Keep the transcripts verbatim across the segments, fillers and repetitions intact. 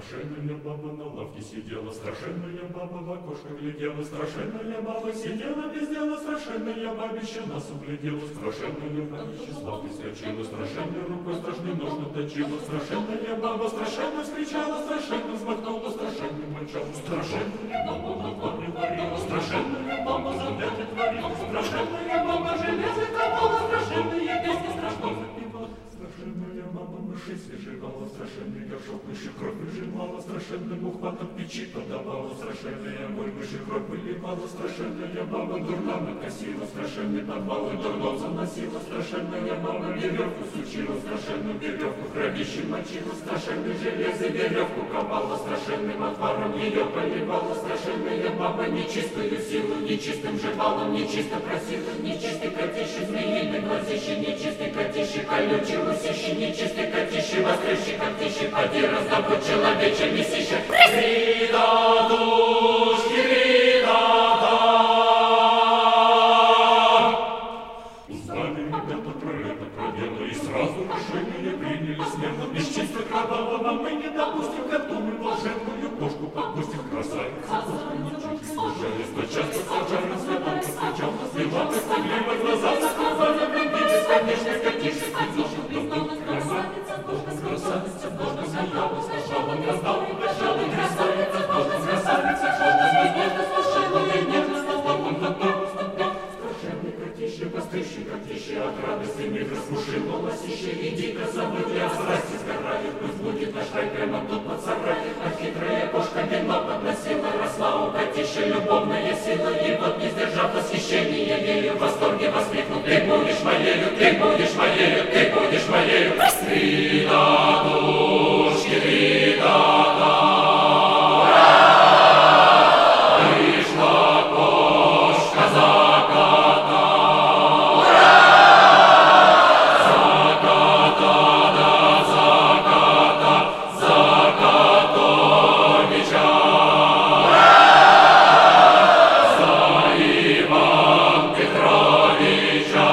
Страшенная баба на лавке сидела, страшенная баба в окошко глядела, страшенная баба сидела без дела, страшенная бабища нас углядела, страшенная бабища с лавки скочила, страшенной рукой страшный нож наточила, страшенная баба страшенно вскричала, страшенно взмахнула, страшенно мочала, страшенная баба на дворе варила, страшенная баба задачи творила, страшенная баба железо ковала, страшенные песни страшно запевала, страшенная баба мышей свежевала, страшенный горшок мыши кровь выжимала, страшенный мухватом печи подавала, страшенная огонь мыши кровь выливала, страшенная баба дурна накосила, страшенный подвал и дурном заносила, страшенная баба веревку сучила, страшенную веревку кровище мочила, страшенный железо веревку ковала, страшенным отваром ее поливала, страшенная баба нечистую силу, нечистым жевалом, нечисто просила, нечистый котище змеиный глазище, нечистый котище колючий лысище, нечистый котище вострющий когтище, поди раздобудь человече месище. Рида душки, рида да. Узнали ребята про это, про дело, и сразу решение приняли смело. Без чисто кровавого мы не допустим, как мы волшебную кошку подпустим. Красавица, чуть-чуть служались, но часто сажали следом постучал, слила стыдливо глаза, закрывали бомби, бесконечный котище, красавица, красавица, божка смеялась, шалом раздал, шалом красавица, божка красавица, шалом нежно слушала, ей нежно стопом потом стопом. Страшенный котище, вострющий котище, от радости миг распушило лосище, и дико забыли о страсти сгорали, пусть будет наш рай прямо тут под сарай, а хитрая кошка вино подносила, росла у котища любовная сила, и вот не сдержав восхищения ею, в восторге воскликнул: ты будешь моею, ты будешь моею, ты будешь моею. Рида душки, рида да. Вышла кошка за кота, за кота, да за кота, за котовича, за Иван Петровича.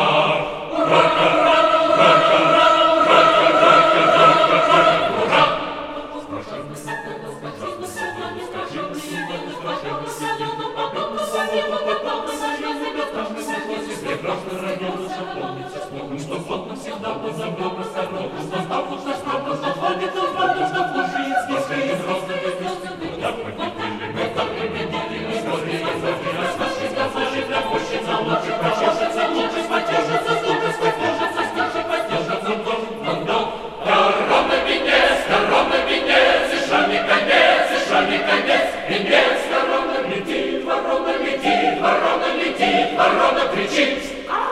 Что плотно всегда позабыл осторожно, что стал лучше скромно, что ходит он правда, что служит спиской из розовых звезд. Так победили мы, так победили мы, скорее разорви, расскажи, сказочек, рябущица, лучше прочешется, лучше потешится, лучше спотешится, стиши потешится, дом, дом. Корона венец, корона венец, и шами конец, и шами конец, венец, корона летит, ворона летит, ворона летит, ворона кричит.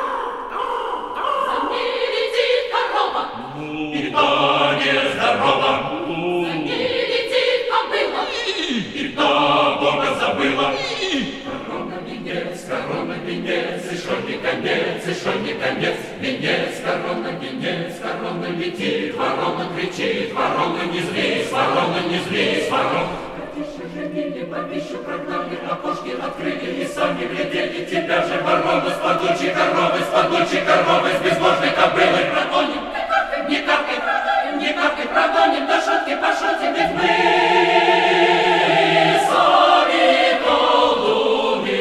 И та нездорова, за ней летит кобыла, и та Бога забыла. Корона венец, корона венец, и шо не конец, и шо не конец, венец, корона венец, корона летит, ворона кричит, ворона не злись, ворона не злись, ворона. Котище женили, бабищу прогнали, окошки открыли и сами глядели, тебя же ворона с падучей коровой, с падучей коровой, с безбожной кобылой прогоним. Не каркай, не каркай, прогоним, до шутки пошутим, ведь мы сами колдуны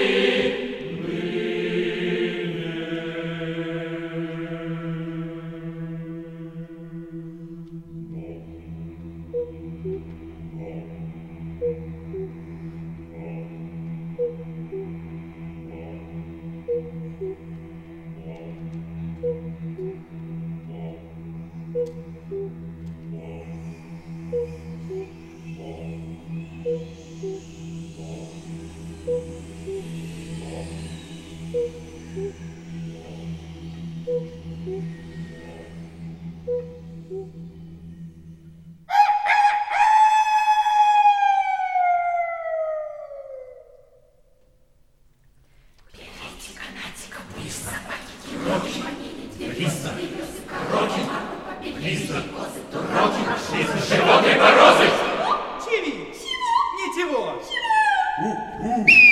Чего? Ничего. У-у.